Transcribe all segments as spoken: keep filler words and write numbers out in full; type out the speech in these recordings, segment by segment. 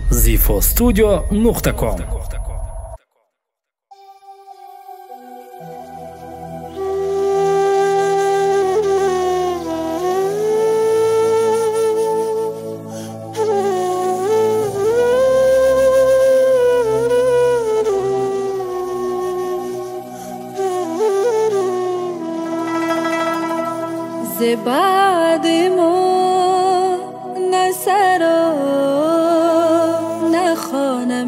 zifostudio نقطه com. بعد ما نه سرا نه خانه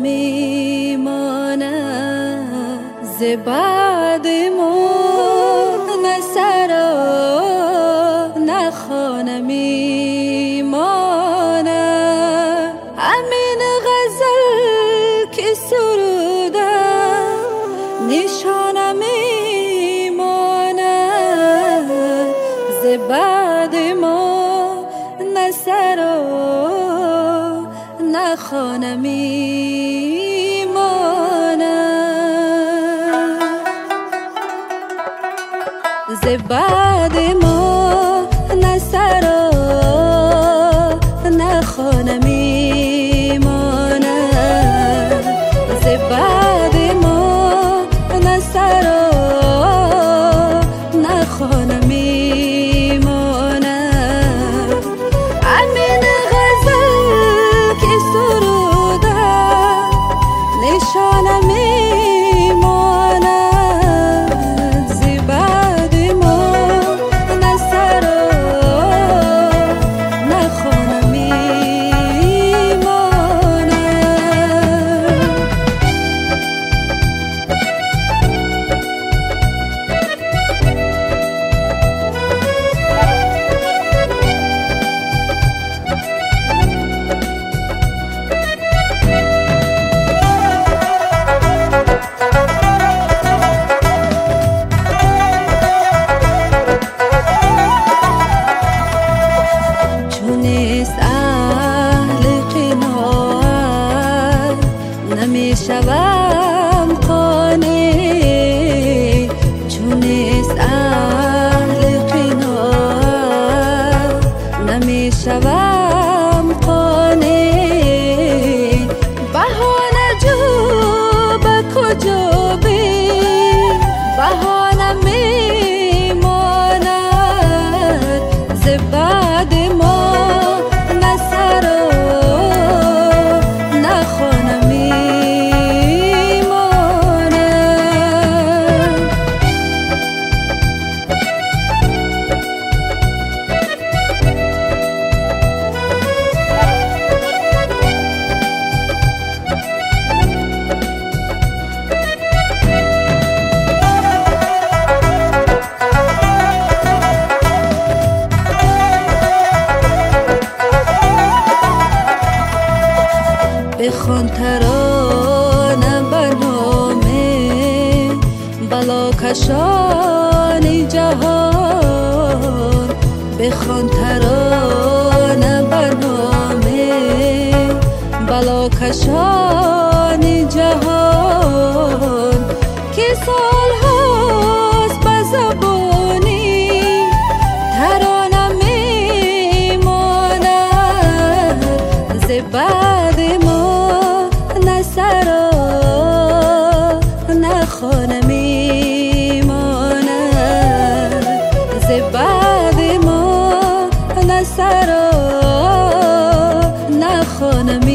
میماند، ز بعد ما نه سرا نه خانه میماند. همین غزل که سرودم نشانه میماند، ز بعد ما نه سرا نه خانه میماند، ز بعد ما نه سرا نه خانه میماند، ز بعد ما نه سرا نه خانه میماند. همین غزل که سرودم نشانه میماند، ز بعد ما نه سرا نه خانه میماند. نمیشوم قانع، چون نیست اهل قناعت نمیشوم قانع. بهانه جو به کجا بی بهانه میماند، ز بعد ما نه سرا نه خانه بخوان ترانه به نام بلاکشان جهان، بخوان ترانه به نام بلاکشان جهان، که سال هاست به زبانی ترانه میماند، ز بعد ما نه سرا نه خانه میماند، ز بعد ما نه سرا نه خانه